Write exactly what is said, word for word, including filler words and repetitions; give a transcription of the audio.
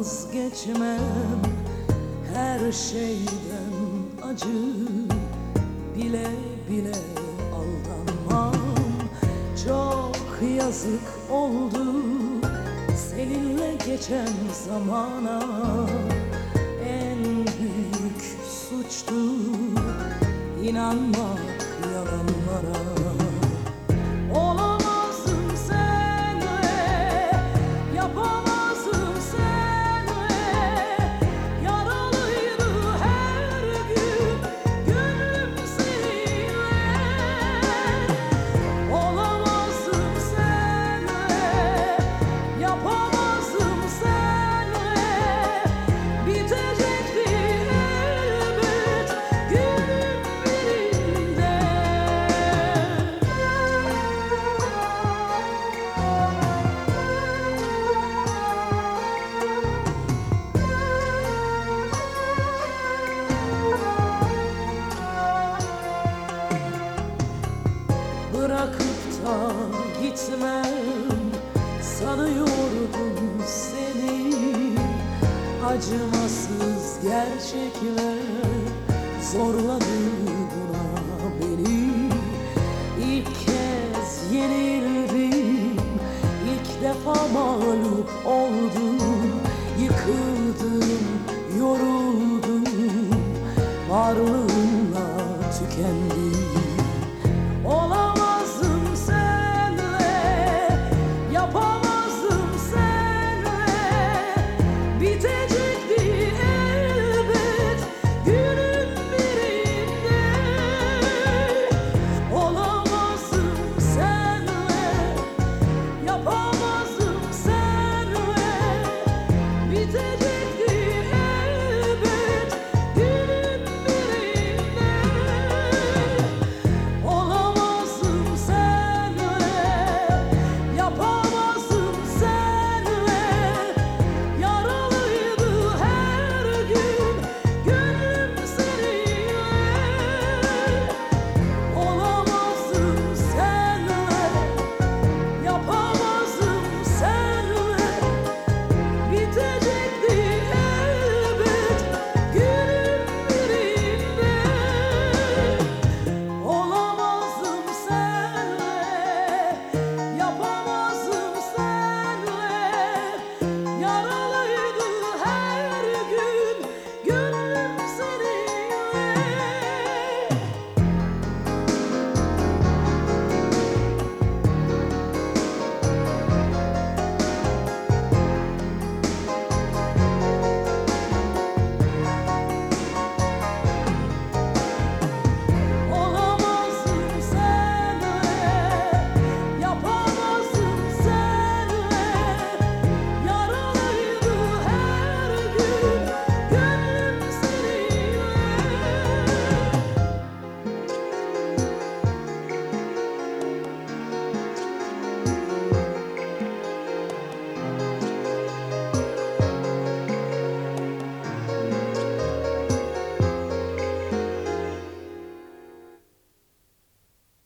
vazgeçmem her şeyden, acı bile bile aldanmam. Çok yazık oldu seninle geçen zamana, en büyük suçtu inanmak yalanlara. Olamazsın senle, yapamazsın senle, yaralıydı her gün gönlüm seninle. Olamazsın senle, yapamazsın senle, bitecekti elbet günün birinde. Bırakıp da gitmem sanıyordum seni, acımasız gerçekler zorladı buna beni. İlk kez yenildim, ilk defa mağlup oldum, yıkıldım, yoruldum, varlığımla tükendim.